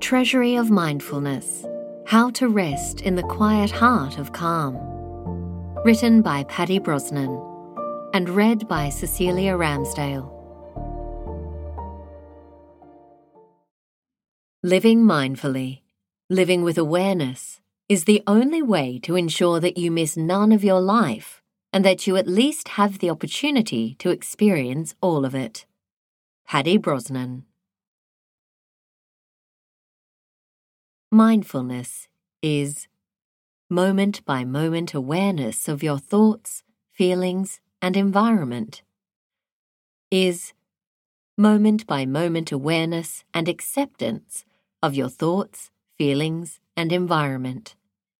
Treasury of Mindfulness: How to Rest in the Quiet Heart of Calm. Written by Paddy Brosnan and read by Cecilia Ramsdale. Living mindfully, living with awareness, is the only way to ensure that you miss none of your life and that you at least have the opportunity to experience all of it. Paddy Brosnan. Mindfulness is moment-by-moment awareness of your thoughts, feelings, and environment. Is moment-by-moment awareness and acceptance of your thoughts, feelings, and environment.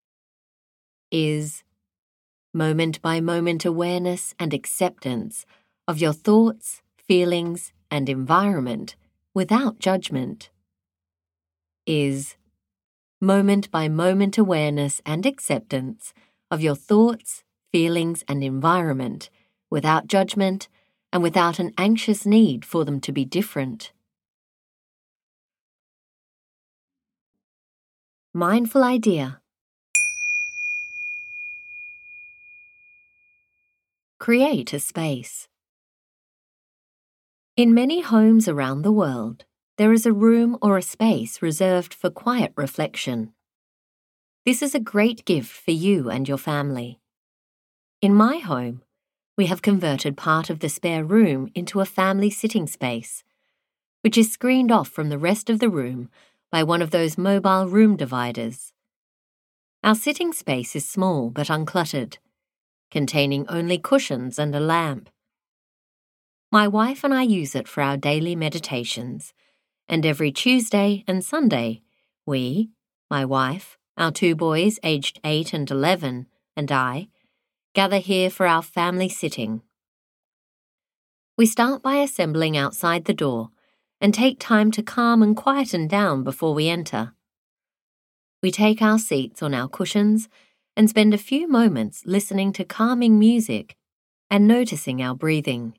Is moment-by-moment awareness and acceptance of your thoughts, feelings, and environment without judgment. Is moment-by-moment awareness and acceptance of your thoughts, feelings, and environment without judgment and without an anxious need for them to be different. Mindful idea. Create a space. In many homes around the world, there is a room or a space reserved for quiet reflection. This is a great gift for you and your family. In my home, we have converted part of the spare room into a family sitting space, which is screened off from the rest of the room by one of those mobile room dividers. Our sitting space is small but uncluttered, containing only cushions and a lamp. My wife and I use it for our daily meditations, and every Tuesday and Sunday, we, my wife, our two boys aged 8 and 11, and I, gather here for our family sitting. We start by assembling outside the door and take time to calm and quieten down before we enter. We take our seats on our cushions and spend a few moments listening to calming music and noticing our breathing.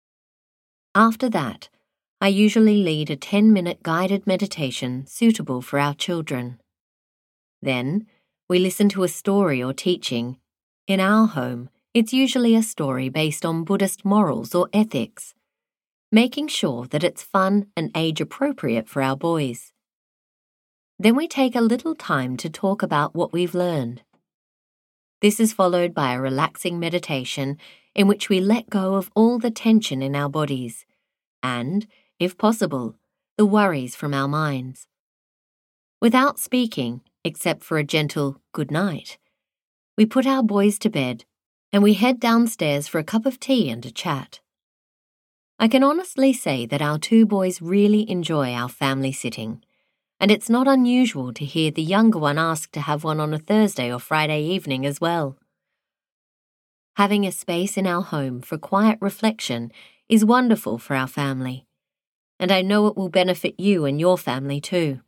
After that, I usually lead a 10-minute guided meditation suitable for our children. Then, we listen to a story or teaching. In our home, it's usually a story based on Buddhist morals or ethics, making sure that it's fun and age-appropriate for our boys. Then we take a little time to talk about what we've learned. This is followed by a relaxing meditation in which we let go of all the tension in our bodies and, if possible, the worries from our minds. Without speaking, except for a gentle good night, we put our boys to bed and we head downstairs for a cup of tea and a chat. I can honestly say that our two boys really enjoy our family sitting, and it's not unusual to hear the younger one ask to have one on a Thursday or Friday evening as well. Having a space in our home for quiet reflection is wonderful for our family, and I know it will benefit you and your family too.